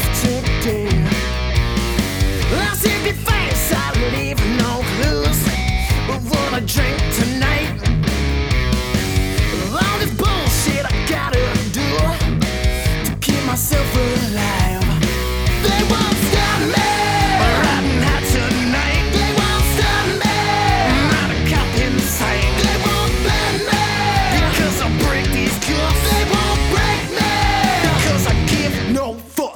today. I see your face, I leave no clues of what I drink tonight. All this bullshit I gotta do to keep myself alive. They won't stop me riding hot tonight. They won't stop me, not a cop in sight. They won't ban me because I break these cuffs. They won't break me because I give no fuck.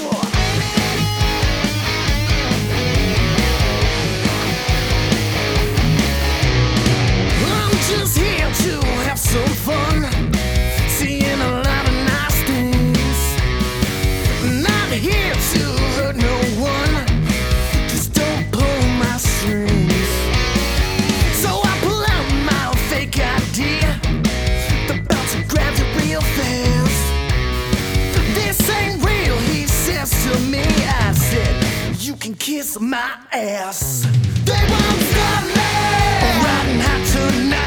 I'm just here to have some fun, seeing a lot of nice things. Not here to hurt no one, just don't pull my strings. So I pull out my fake ID, about to grab you real fast. This ain't real, he says to me. I said, you can kiss my ass. They won't stop me riding hot tonight.